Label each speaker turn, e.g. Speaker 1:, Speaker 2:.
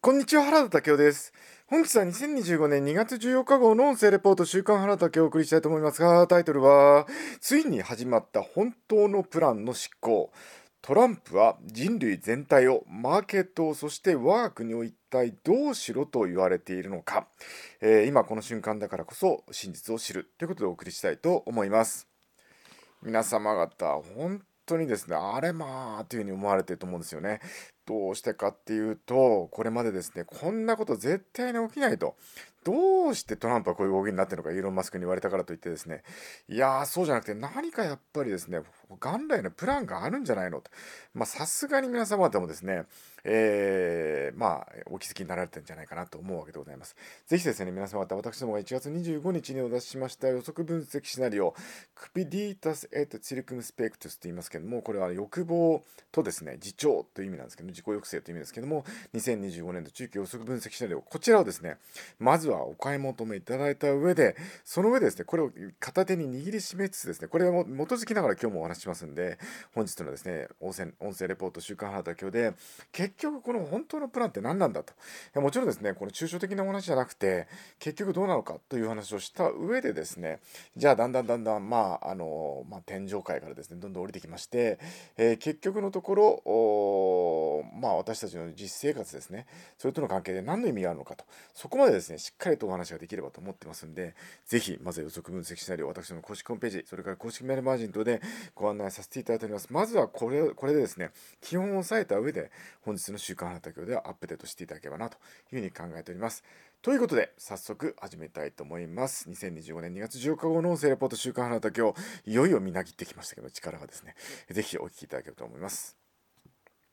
Speaker 1: こんにちは、原田武雄です。本日は2025年2月14日号の音声レポート週刊原田武雄をお送りしたいと思いますが、タイトルは、ついに始まった本当のプランの執行。トランプは人類全体を、マーケットを、そして我が国を一体どうしろと言われているのか。今この瞬間だからこそ真実を知るということでお送りしたいと思います。皆様方、本当にですね、あれまあというふうに思われていると思うんですよね。どうしてかっていうと、これまでですね、こんなこと絶対に起きないと。どうしてトランプはこういう動きになってるのか、イーロン・マスクに言われたからといってですね、いやー、そうじゃなくて、何かやっぱりですね、元来のプランがあるんじゃないのと。さすがに皆様方もですね、お気づきになられてるんじゃないかなと思うわけでございます。ぜひですね、皆様方、私どもが1月25日にお出ししました予測分析シナリオ、クピディータス・エット・ツィルクムスペクトゥスと言いますけれども、これは欲望とですね、自重という意味なんですけども、自己抑制という意味ですけども、2025年度中期予測分析シナリオ、こちらをですね、まずはお買い求めいただいた上で、その上でですね、これを片手に握りしめつつですね、これを基づきながら今日もお話ししますんで、本日のですね、音声レポート週刊原田今日で、結局この本当のプランって何なんだと。もちろんですね、この抽象的なお話じゃなくて、結局どうなのかという話をした上でですね、じゃあだんだん、天上界からですね、どんどん降りてきまして、結局のところ、私たちの実生活ですね、それとの関係で何の意味があるのかと、そこまでですね、しっかりとお話ができればと思ってますんで、ぜひ、まずは予測分析シナリオ、私の公式ホームページ、それから公式メールマージン等でご案内させていただいております。まずはこれでですね、基本を押さえた上で、本日の週刊原田今日ではアップデートしていただければなというふうに考えております。ということで、早速始めたいと思います。2025年2月14日号の音声レポート週刊原田今日、いよいよみなぎってきましたけど、力がですね、ぜひお聞きいただければと思います。